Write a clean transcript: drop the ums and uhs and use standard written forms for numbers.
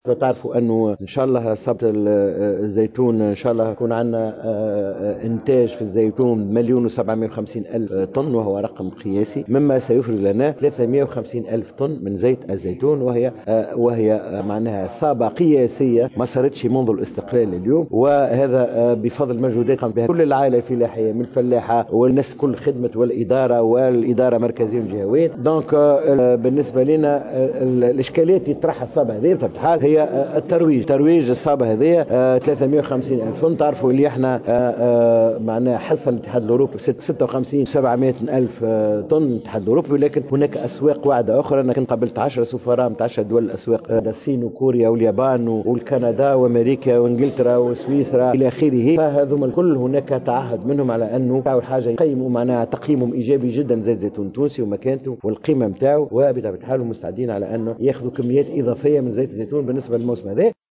تعرفوا انه ان شاء الله صبت الزيتون ان شاء الله يكون عندنا انتاج في الزيتون 1,750,000 طن، وهو رقم قياسي، مما سيفرز لنا 350,000 طن من زيت الزيتون، وهي معناها صابة قياسية ما صارتش منذ الاستقلال اليوم. وهذا بفضل مجهودات قام بها كل العائلة الفلاحية من الفلاحة والناس كل خدمة والإدارة مركزيا وجهويا. دونك بالنسبة لنا الإشكاليات اللي تطرحها الصابة هذه بطبيعة الحال هي ترويج الصابة هذه 350,000 طن. تعرفوا اللي احنا معناها حصة الاتحاد الأوروبي 56 700,000 طن الاتحاد الأوروبي، ولكن هناك أسواق واعدة أخرى. أنا كنت قابلت 10 سفراء من 10 دول الأسواق، الصين وكوريا واليابان والكندا وأمريكا وإنجلترا وسويسرا إلى آخره. فهذم الكل هناك تعهد منهم على أنه أول حاجة يقيموا معناها تقييمهم إيجابي جدا زيت زيتون تونسي ومكانته والقيمة نتاعو، وبطبيعة الحال مستعدين على أنه ياخذوا كميات إضافية من زيت الزيتون بالنسبة للموسم هذا.